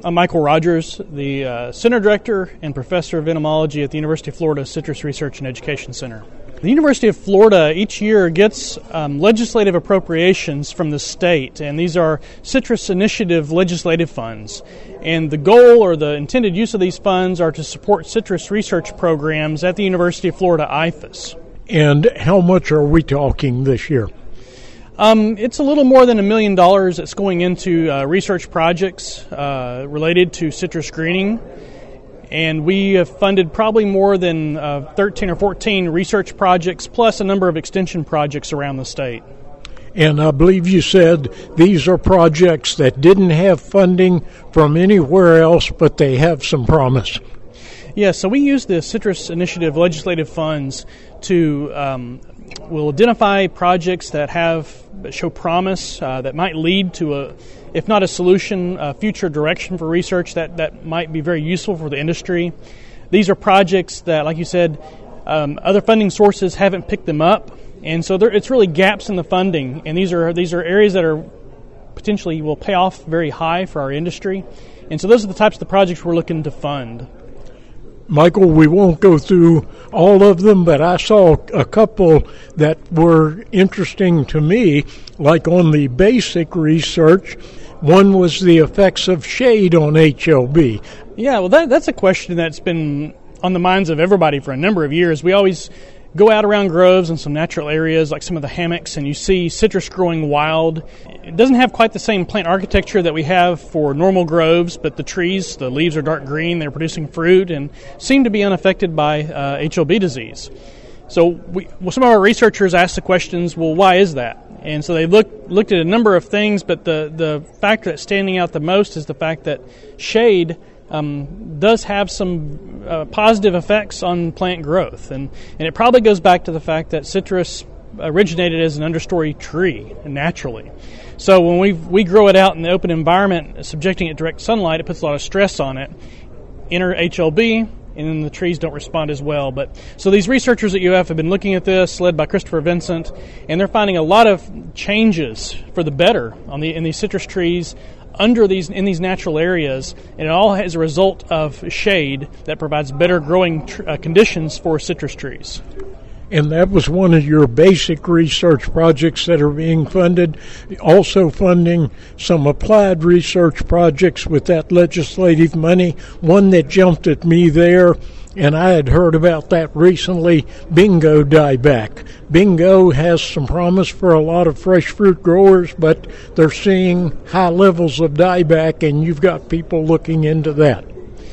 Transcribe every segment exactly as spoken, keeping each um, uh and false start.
I'm Michael Rogers, the uh, Center Director and Professor of Entomology at the University of Florida Citrus Research and Education Center. The University of Florida each year gets um, legislative appropriations from the state, and these are Citrus Initiative legislative funds. And the goal or the intended use of these funds are to support citrus research programs at the University of Florida I F A S. And how much are we talking this year? Um, it's a little more than a million dollars that's going into uh, research projects uh, related to citrus greening. And we have funded probably more than uh, thirteen or fourteen research projects, plus a number of extension projects around the state. And I believe you said these are projects that didn't have funding from anywhere else, but they have some promise. Yeah, so we use the Citrus Initiative legislative funds to um, we'll identify projects that have that show promise, uh, that might lead to a, if not a solution, a future direction for research that, that might be very useful for the industry. These are projects that, like you said, um, other funding sources haven't picked them up, and so there, it's really gaps in the funding. And these are these are areas that are potentially will pay off very high for our industry, and so those are the types of the projects we're looking to fund. Michael, we won't go through all of them, but I saw a couple that were interesting to me, like on the basic research. One was the effects of shade on H L B. Yeah, well, that, that's a question that's been on the minds of everybody for a number of years. We always go out around groves and some natural areas like some of the hammocks, and you see citrus growing wild. It doesn't have quite the same plant architecture that we have for normal groves, but the trees, the leaves are dark green, they're producing fruit, and seem to be unaffected by uh, H L B disease. So we, well, some of our researchers asked the questions, well, why is that? And so they looked looked at a number of things, but the, the factor that's standing out the most is the fact that shade Um, does have some uh, positive effects on plant growth. And, and it probably goes back to the fact that citrus originated as an understory tree naturally. So when we we grow it out in the open environment, subjecting it to direct sunlight, it puts a lot of stress on it. Enter H L B, and then the trees don't respond as well. But so these researchers at U F have been looking at this, led by Christopher Vincent, and they're finding a lot of changes for the better on the in these citrus trees under these in these natural areas, and it all as a result of shade that provides better growing tr- uh, conditions for citrus trees. And that was one of your basic research projects that are being funded, also funding some applied research projects with that legislative money. One that jumped at me there, and I had heard about that recently, bingo dieback. Bingo has some promise for a lot of fresh fruit growers, but they're seeing high levels of dieback, and you've got people looking into that.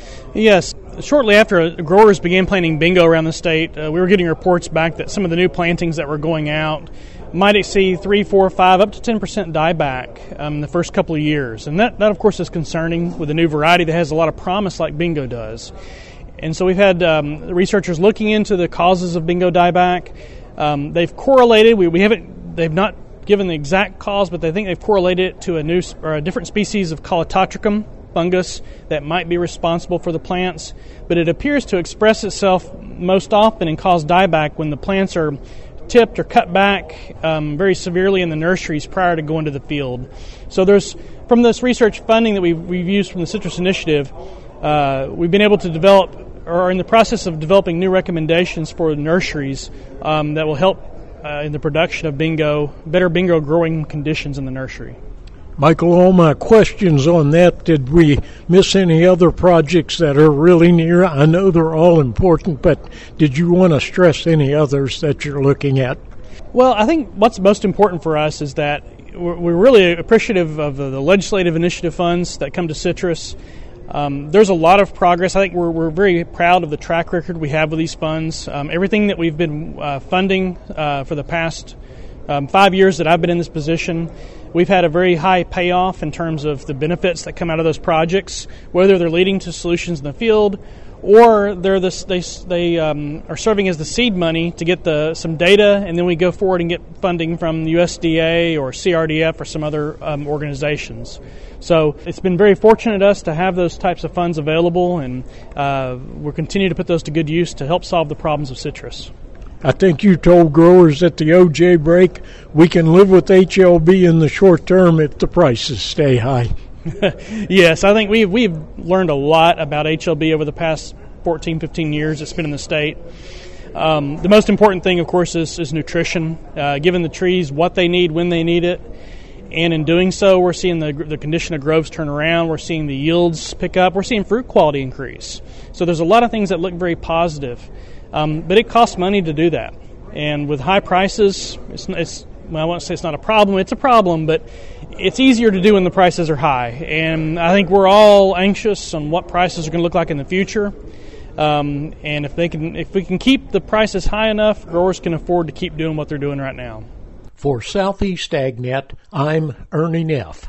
Yes. Shortly after growers began planting bingo around the state, uh, we were getting reports back that some of the new plantings that were going out might exceed three, four, five, up to ten percent dieback um, in the first couple of years. And that, that, of course, is concerning with a new variety that has a lot of promise like bingo does. And so we've had um, researchers looking into the causes of bingo dieback. Um, they've correlated. We, we haven't. They've not given the exact cause, but they think they've correlated it to a new or a different species of Colototricum fungus that might be responsible for the plants. But it appears to express itself most often and cause dieback when the plants are tipped or cut back um, very severely in the nurseries prior to going to the field. So there's from this research funding that we've, we've used from the Citrus Initiative, uh, we've been able to develop or are in the process of developing new recommendations for nurseries um, that will help uh, in the production of bingo, better bingo growing conditions in the nursery. Michael, all my questions on that, did we miss any other projects that are really near? I know they're all important, but did you want to stress any others that you're looking at? Well, I think what's most important for us is that we're, we're really appreciative of the legislative initiative funds that come to citrus. Um, there's a lot of progress. I think we're, we're very proud of the track record we have with these funds. Um, everything that we've been uh, funding uh, for the past um, five years that I've been in this position, we've had a very high payoff in terms of the benefits that come out of those projects, whether they're leading to solutions in the field or they're this, they they um, are serving as the seed money to get the some data, and then we go forward and get funding from the U S D A or C R D F or some other um, organizations. So it's been very fortunate us to have those types of funds available, and uh, we'll continue to put those to good use to help solve the problems of citrus. I think you told growers at the O J break we can live with H L B in the short term if the prices stay high. Yes, I think we've, we've learned a lot about H L B over the past fourteen, fifteen years it's been in the state. Um, the most important thing, of course, is, is nutrition, uh, giving the trees what they need when they need it. And in doing so, we're seeing the, the condition of groves turn around. We're seeing the yields pick up. We're seeing fruit quality increase. So there's a lot of things that look very positive. Um, but it costs money to do that. And with high prices, it's, it's well, I won't say it's not a problem. It's a problem, but it's easier to do when the prices are high. And I think we're all anxious on what prices are going to look like in the future. Um, and if they can, if we can keep the prices high enough, growers can afford to keep doing what they're doing right now. For Southeast AgNet, I'm Ernie Neff.